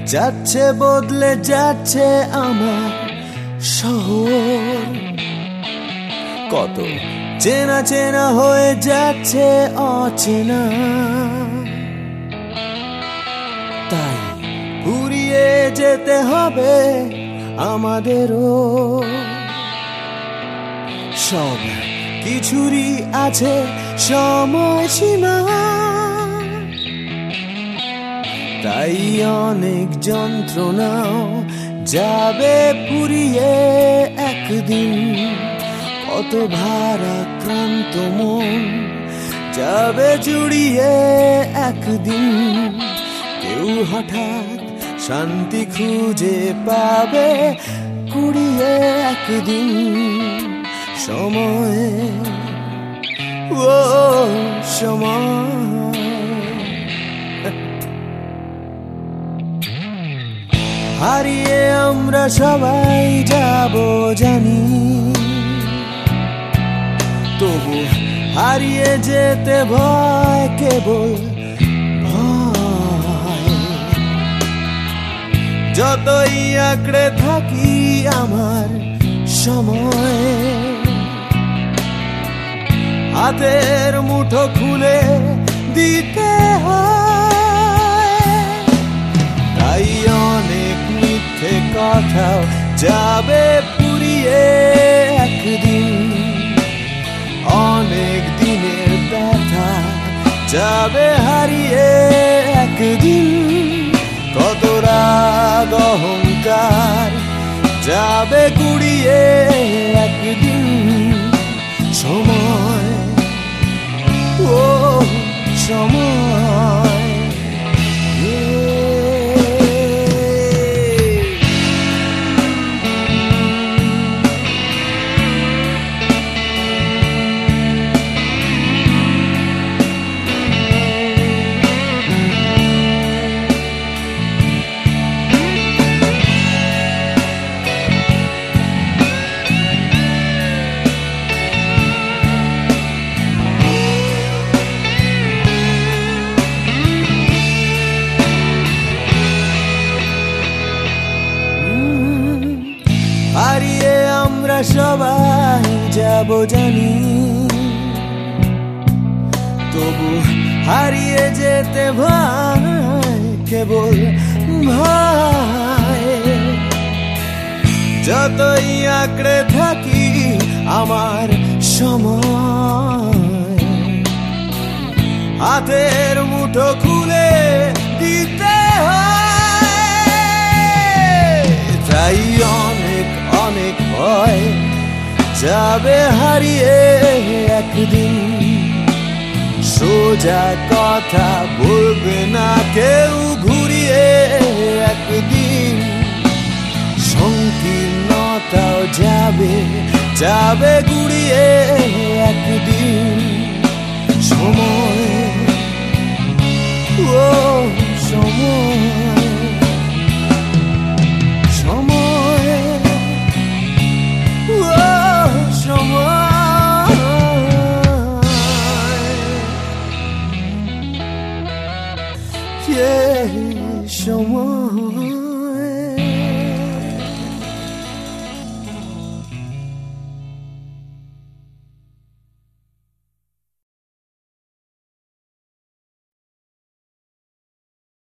যাচ্ছে বদলে যাচ্ছে আমার শহর, কত চেনা চেনা হয়ে যাচ্ছে অচেনা। তাই ঘুরিয়ে যেতে হবে আমাদেরও, সব কিছুরই আছে সময়সীমা। তাই অনেক যন্ত্রণাও যাবে পুরিয়ে একদিন, কত ভারাক্রান্ত মন যাবে জুড়িয়ে একদিন। কেউ হঠাৎ শান্তি খুঁজে পাবে কুড়িয়ে একদিন সময়, ও সময়। হারিয়ে আমরা সবাই যাব জানি, তবু হারিয়ে যেতে ভয়, কেবল ভয়। যতই আঁকড়ে থাকি আমার সময়, হাতের মুঠো খুলে দিতে হয়। তাই অনেক মিথ্যে কথাও যাবে পুরিয়ে একদিন, অনেক দিনের ব্যথা যাবে হারিয়ে একদিন। কত রাগ অহংকার যাবে গুড়িয়ে একদিন সময়, ও সময়। হারিয়ে আমরা সবাই যাব জানি, তবু হারিয়ে যেতে ভয়, কেবল ভয়। যতই আঁকড়ে থাকি আমার সময়, হাতের মুঠো খুলে দিতে হয়। তাই অনেক অনেক ভয় যাবে হারিয়ে একদিন, সোজা কথা বলবে না কেউ ঘুরিয়ে একদিন। সংকীর্ণতাও যাবে যাবে গুড়িয়ে একদিন সময়, ও সময়। Yeah, someone